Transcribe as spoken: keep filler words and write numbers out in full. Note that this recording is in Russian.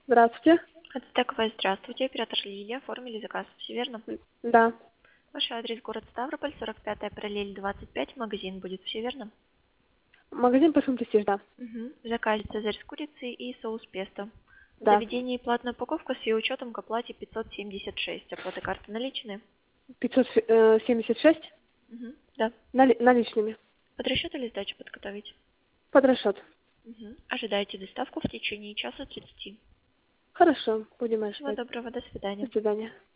Здравствуйте. От Стековой, здравствуйте. Оператор Лилия. Оформили заказ. Все верно? М, Да. Ваш адрес город Ставрополь, сорок пятая параллель, двадцать пять. Магазин будет. Все верно? Магазин Парфюм Престиж, да. Угу. В заказе цезарь с курицей и соус песто. В Да. заведении платная упаковка с ее учетом к оплате пятьсот семьдесят шесть. Оплата карты наличные? пятьсот семьдесят шесть Угу. Да. нали- наличными. Под расчет или сдачу подготовить? Под расчет. Угу. Ожидайте доставку в течение часа тридцати. Хорошо, будем Всего ждать. доброго. До До свидания. свидания.